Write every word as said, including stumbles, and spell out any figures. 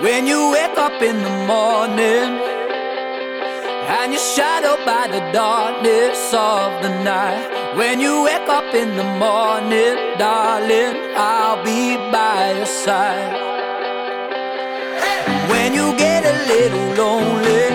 When you wake up in the morning and you're shadowed by the darkness of the night. When you wake up in the morning, darling, I'll be by your side. When you get a little lonely